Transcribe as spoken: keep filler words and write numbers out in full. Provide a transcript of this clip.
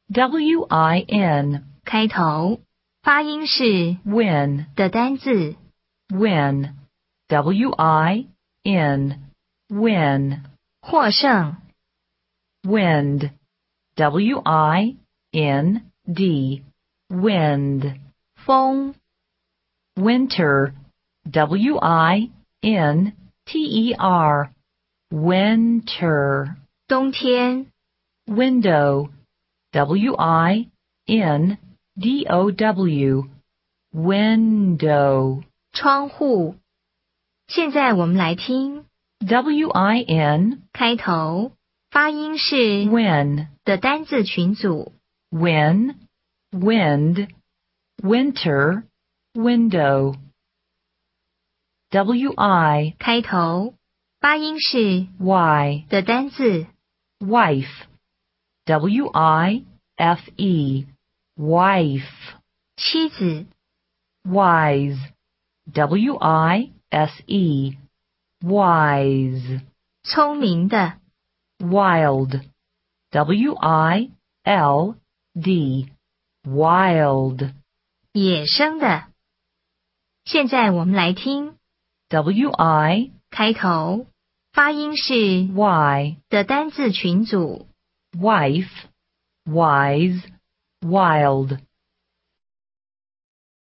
W I N 开头，发音是 win 的单字 win W I N win 获胜 wind W I N D wind 风 winter W I N T E R winter 冬天 window W I N D O W window 窗户。现在我们来听 W I N 开头，发音是 win 的单字群组 win wind winter window W I 开头，发音是 Y 的单字 wife W I F E wife 妻子 wise W I S E wise 聪明的 wild W I L D wild 野生的。现在我们来听 W I 开头，发音是 Y 的单字群组 wife wise wild